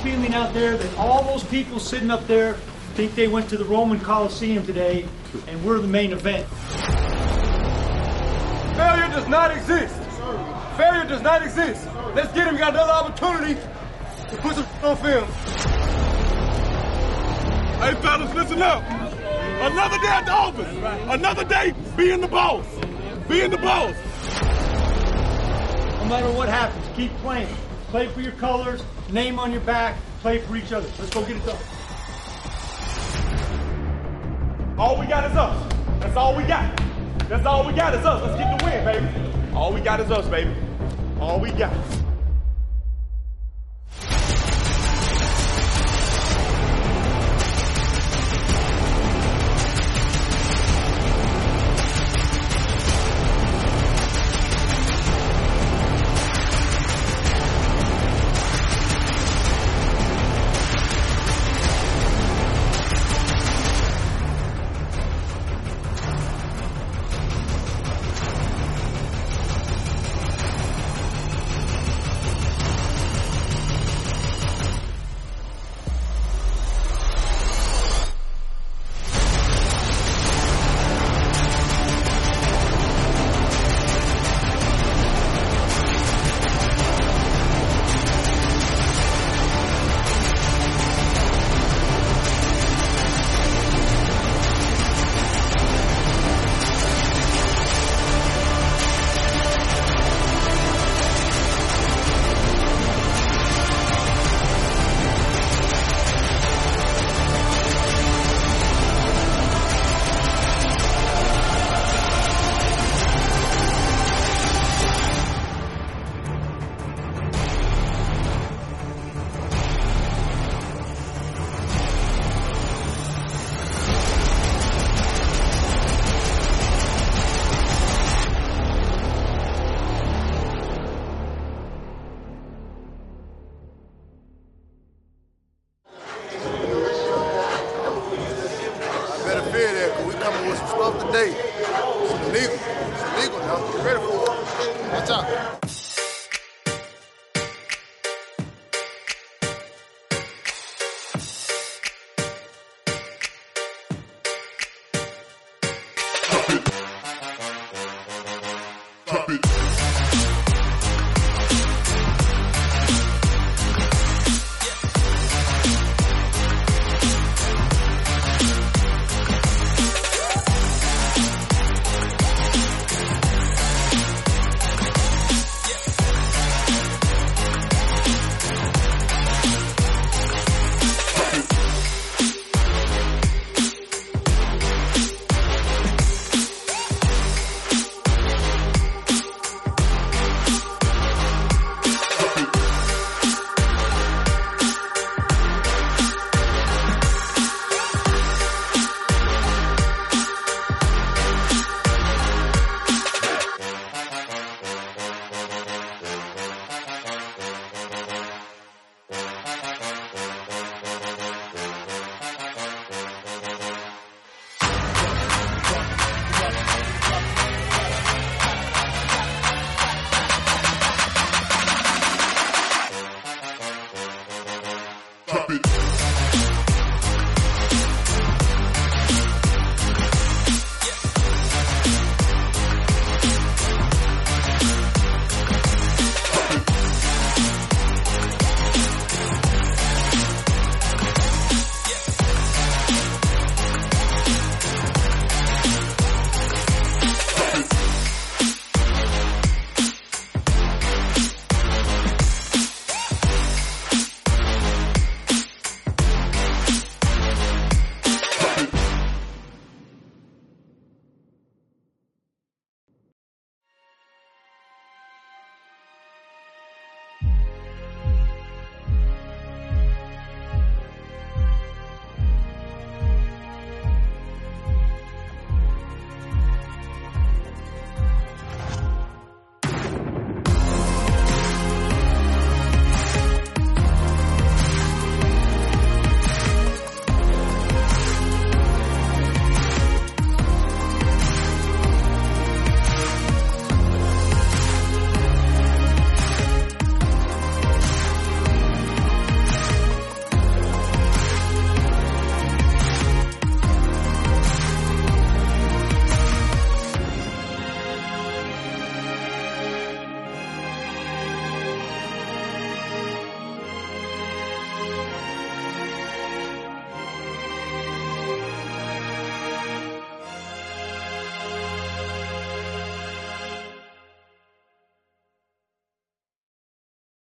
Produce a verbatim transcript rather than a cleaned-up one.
feeling out there that all those people sitting up there think they went to the Roman Coliseum today, and we're the main event. Failure does not exist. Failure does not exist. Let's get him. We got another opportunity to put some on film. Hey, fellas, listen up. Another day at the office. Another day being the boss. Being the boss. No matter what happens, keep playing. Play for your colors, name on your back, play for each other. Let's go get it done. All we got is us. That's all we got. That's all we got is us. Let's get the win, baby. All we got is us, baby. All we got. Drop it.